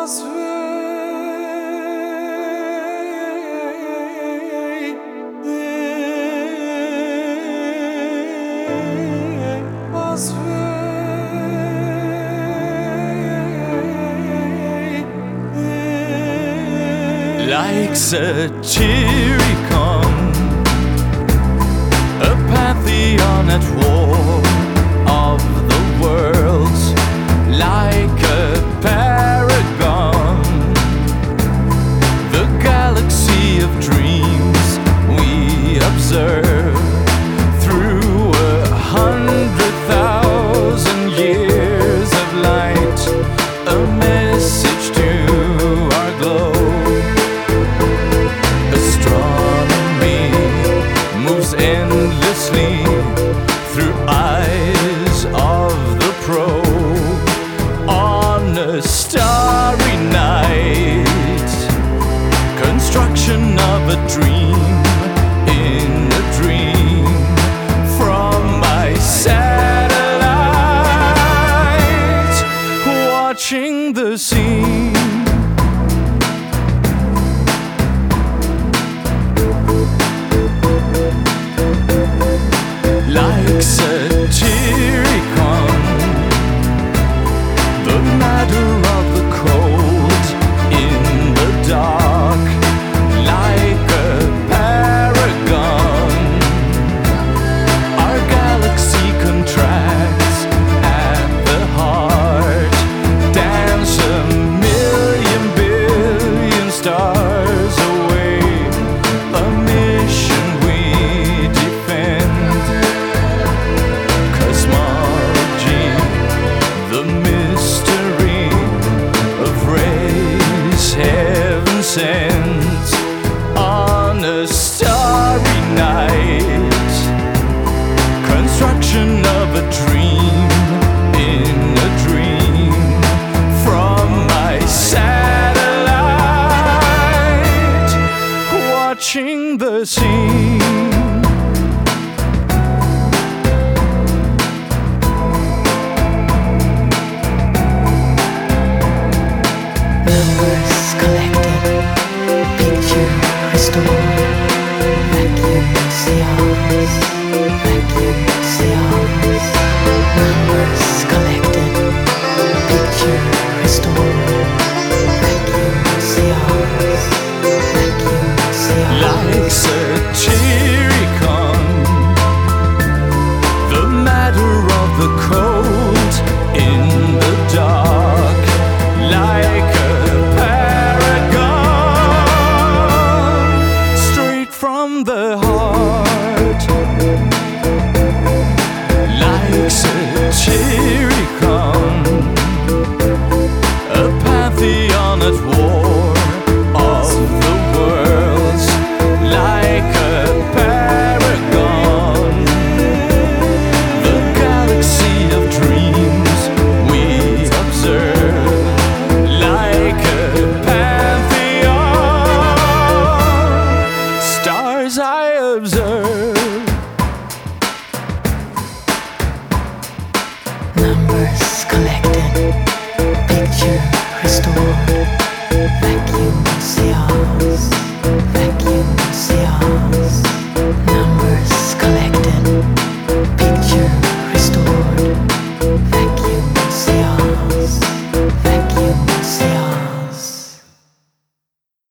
Like Satyricon, a pantheon at war of the worlds, like a paragon, the galaxy of dreams we observe through 100,000 years of light, a message to our globe. Endlessly through eyes of the probe on a starry night, construction of a dream in a dream from my satellite, watching the scene